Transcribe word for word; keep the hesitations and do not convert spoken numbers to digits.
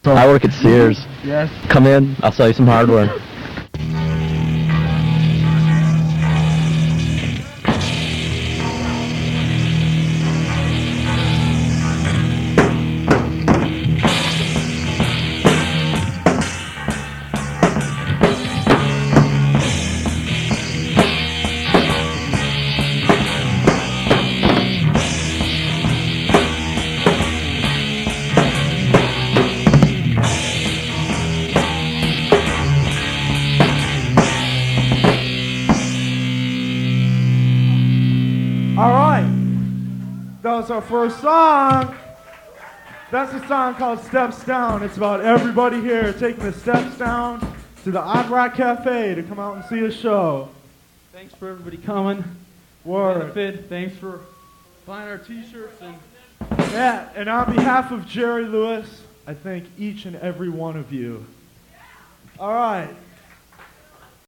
I work at Sears. Yes. Come in, I'll sell you some hardware. All right. That was our first song. That's a song called Steps Down. It's about everybody here taking the steps down to the Odd Rock Cafe to come out and see a show. Thanks for everybody coming. Word. Benefit. Thanks for buying our t-shirts. And Yeah, and on behalf of Jerry Lewis, I thank each and every one of you. All right.